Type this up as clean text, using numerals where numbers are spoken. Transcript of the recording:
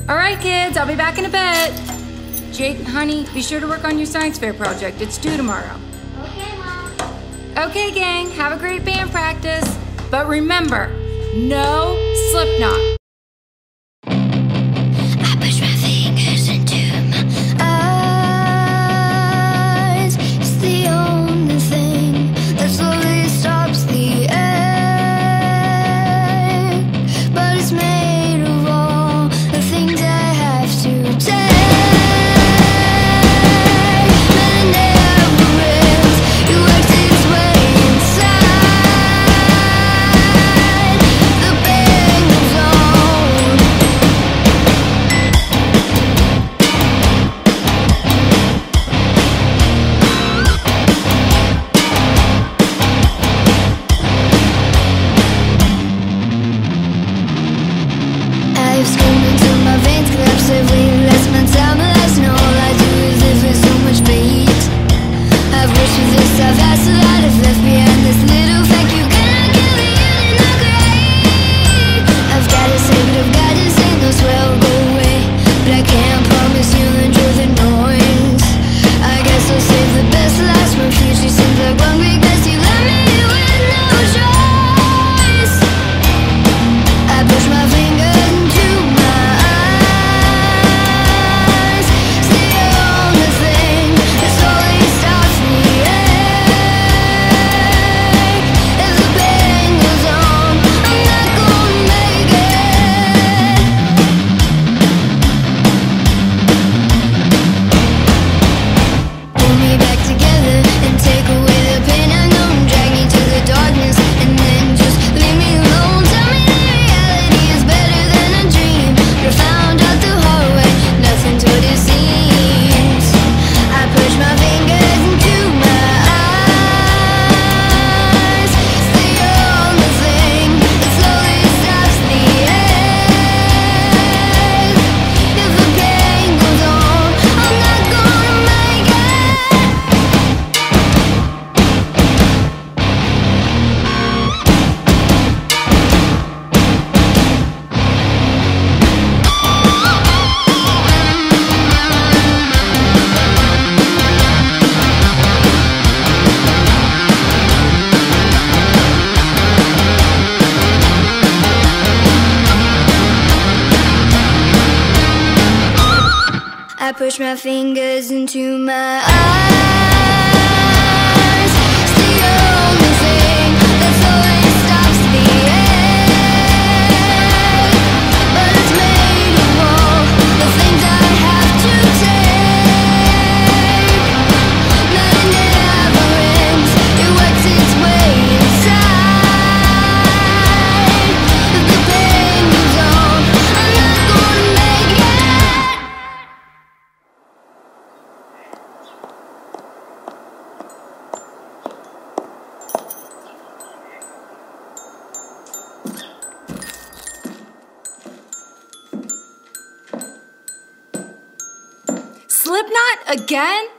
All right, kids, I'll be back in a bit. Jake, honey, be sure to work on your science fair project. It's due tomorrow. Okay, Mom. Okay, gang, have a great band practice. But remember, no slip knot. I push my fingers into my eyes. It's the only thing that slowly stops the ache. But it's made of all the things I have to take. I've screamed until my veins collapse. I've waited less my time elapsed, and all I do is live with so much fate. I've wished for this, I've asked a lot, I've left behind this little thank you. Can I give it in the grave? I've gotta say what I've gotta say, no swear I'll go away, but I can't promise you'll enjoy the noise. I guess I'll save the best for last. My future seems like one big mess. You left me here with no choice. I push my fingers into my eyes. It's the only thing that slowly stops the ache. If the pain goes on, I'm not gonna make it. Pull me back together and take away the pain I know. Drag me to the darkness and then just leave me alone. Tell me that reality is better than a dream, but I found out the hard way, nothing's what it seems. I push my fingers into my eyes. It's the only thing that slowly stops the ache. If the pain goes on, I'm not gonna make it. I push my fingers into my eyes. It's the only thing that slowly stops the ache. But it's made of all the things I have to take. Nothing ever ends, it works its way inside. If the pain goes on, I'm not gonna make it. Slipknot again?